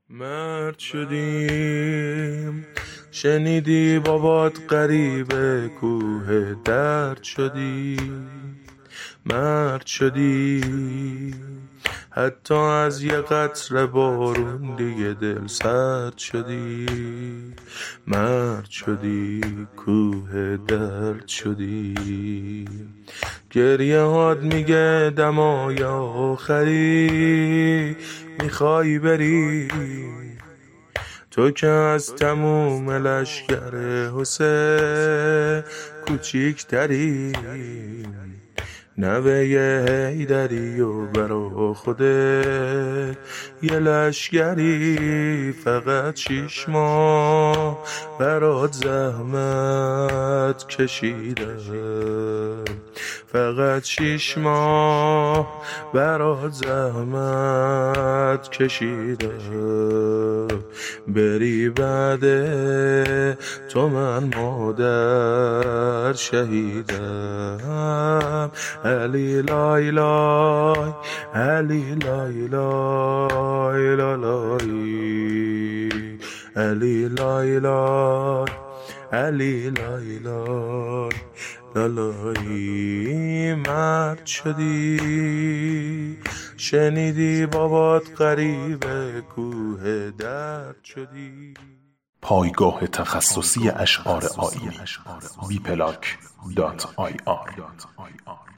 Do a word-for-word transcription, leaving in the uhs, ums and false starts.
مرد شدیم، شنیدی بابات غریبه کوه درد شدی. مرد شدی، حتی از یه قطره بارون دیگه دل سرد شدی. مرد شدی، کوه درد شدی. گریه هات میگه دمای آخری میخوای بری، تو که از تموم لشکر حسین کوچیک تری. نوه حیدری و برا خودت یه لشگری، فقط شیش ماه برات زحمت کشیدم. فقط شیش ماه برات زحمت کشیدم. بری بعد تو من مادر شهیدم. علی لای لای، علی لای لای لای، علی لای لای، علی لای لای لالای. مرد شدی، شنیدی بابات غریبه کوه درد شدی. پایگاه تخصصی اشعار آیینی بی پلاک دات آی آر